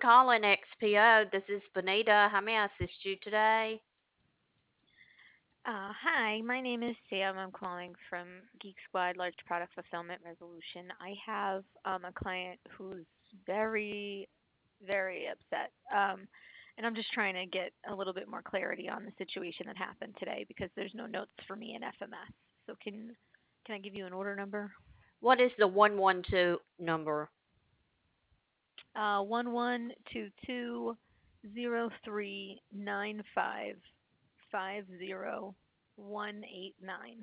calling XPO. This is Bonita. How may I assist you today? Hi, my name is Sam. I'm calling from Geek Squad Large Product Fulfillment Resolution. I have a client who's very, very upset. And I'm just trying to get a little bit more clarity on the situation that happened today because there's no notes for me in FMS. So can I give you an order number? What is the 112 number? 1122039550 189.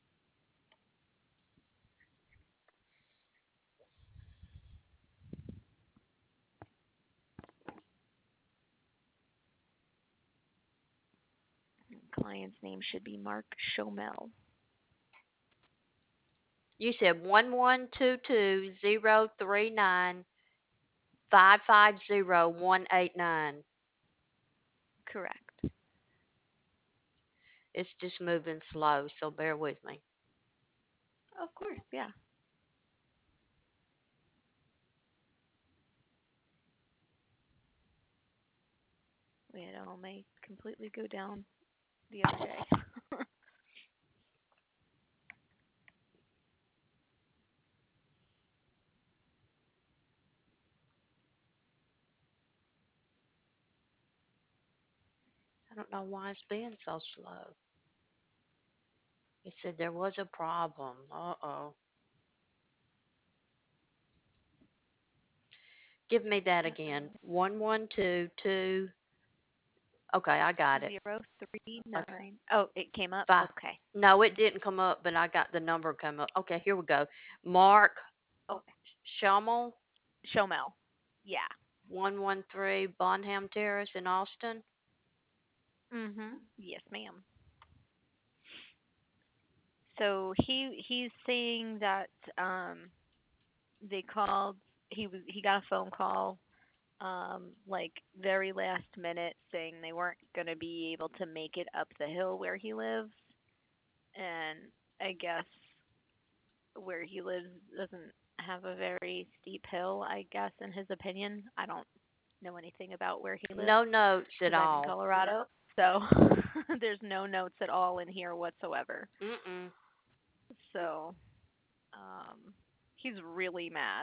Client's name should be Mark Schomel. You said 1122-039-550189. Correct. It's just moving slow, so bear with me. Of course, yeah. We had all may completely go down the other day. I don't know why it's being so slow. It said there was a problem. Uh-oh. Give me that again. 1122. Okay, I got it. Zero three Okay. nine. Oh, it came up. Five. Okay. No, it didn't come up, but I got the number come up. Okay, here we go. Mark Okay. Schummel, Shomel. Yeah. 113 Bonham Terrace in Austin. Yes, ma'am. So he's saying that they called. He got a phone call like very last minute saying they weren't gonna be able to make it up the hill where he lives, and I guess where he lives doesn't have a very steep hill, I guess, in his opinion. I don't know anything about where he lives No notes at because I'm in all. Colorado. So there's no notes at all in here whatsoever. Mm-mm. So um, he's really mad.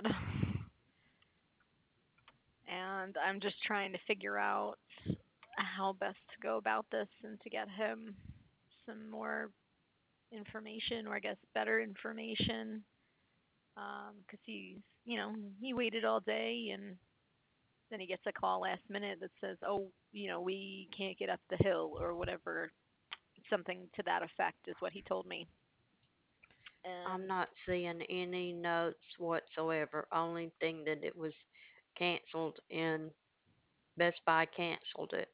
And I'm just trying to figure out how best to go about this and to get him some more information, or I guess better information, because he waited all day and then he gets a call last minute that says, "Oh, we can't get up the hill," or whatever, something to that effect is what he told me. I'm And not seeing any notes whatsoever. Only thing that it was canceled and Best Buy canceled it.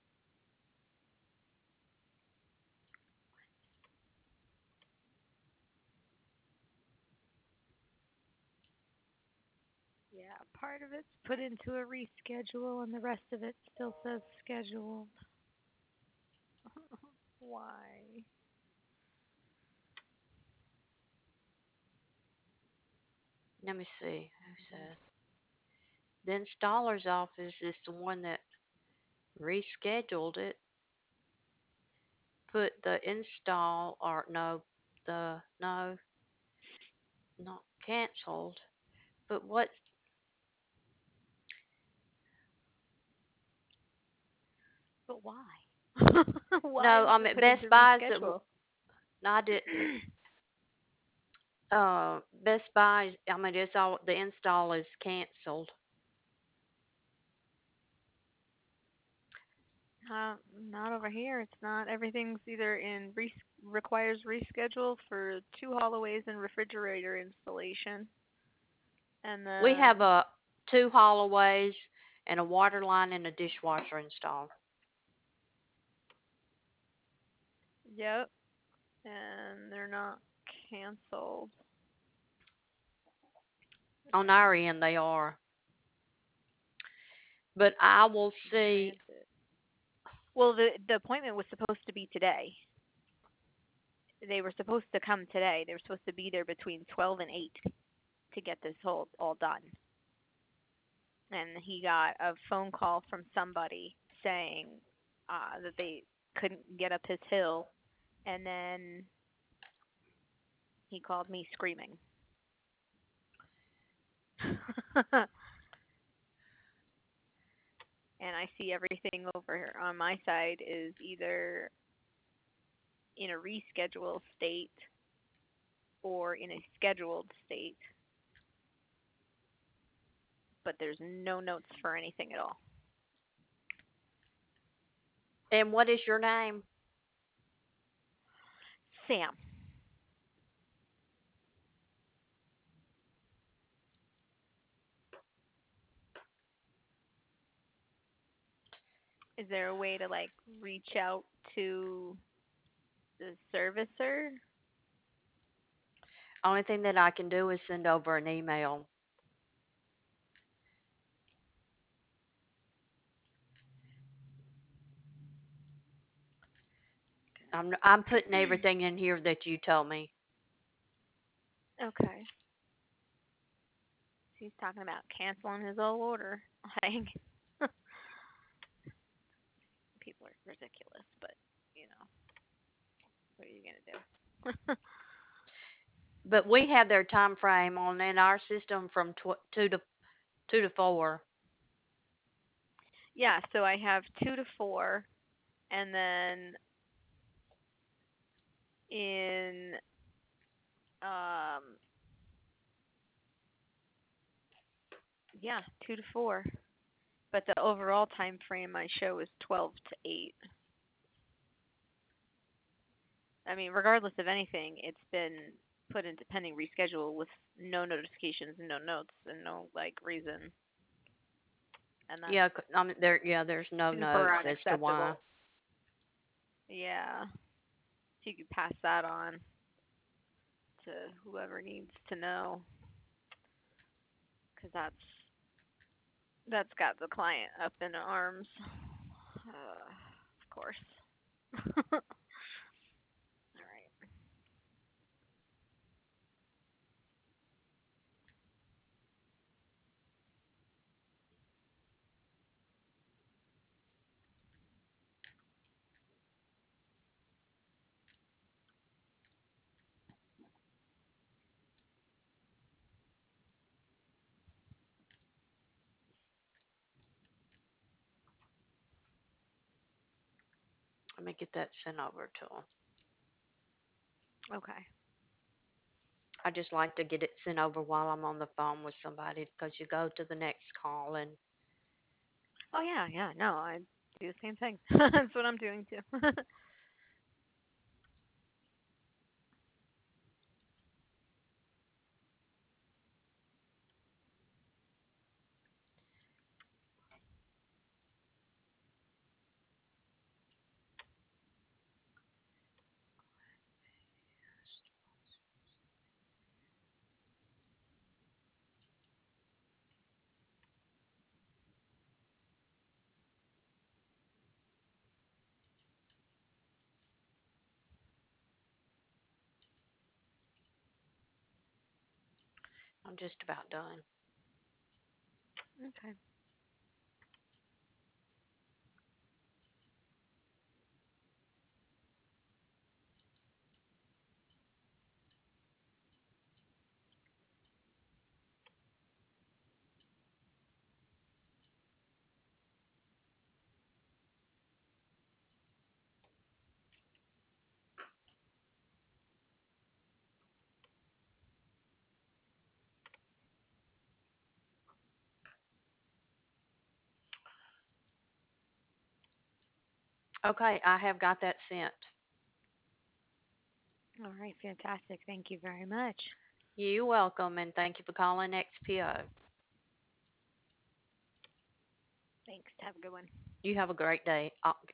yeah, part of it's put into a reschedule, and the rest of it still says scheduled. Why? Let me see. Who said? The installer's office is the one that rescheduled it. Put the install or no, the no, not canceled. But what? But why? Why No, was I it mean put into Best Buy's. reschedule? No, I didn't. Best Buy. I mean, it's all the install is canceled. Not over here. It's not. Everything's either requires reschedule for two hallways and refrigerator installation, and We have then a two hallways and a water line and a dishwasher installed. yep, and they're not canceled. On our end, they are. But I will In see. transit. Well, the appointment was supposed to be today. They were supposed to come today. They were supposed to be there between 12 and 8 to get this whole all done. and he got a phone call from somebody saying that they couldn't get up his hill, and then he called me screaming. And I see everything over here on my side is either in a reschedule state or in a scheduled state, but there's no notes for anything at all. And what is your name? Sam, is there a way to like reach out to the servicer? Only thing that I can do is send over an email. I'm putting everything in here that you told me. Okay. He's talking about canceling his old order. Like, people are ridiculous, but you know, what are you gonna do? But we have their time frame on in our system from 2 to 4. Yeah, so I have 2 to 4, and then in um yeah, 2 to 4. But the overall time frame I show is 12 to 8. I mean, regardless of anything, it's been put into pending reschedule with no notifications and no notes and no like reason, and that's Yeah, there's no super notes as to why. unacceptable. Yeah, so you could pass that on to whoever needs to know, because that's got the client up in arms. Of course. All right. Let me get that sent over to them. Okay. I just like to get it sent over while I'm on the phone with somebody because you go to the next call and Oh yeah, yeah. No, I do the same thing. That's what I'm doing too. I'm just about done. Okay. Okay, I have got that sent. All right. Fantastic. Thank you very much. You're welcome, and thank you for calling XPO. Thanks. Have a good one. You have a great day.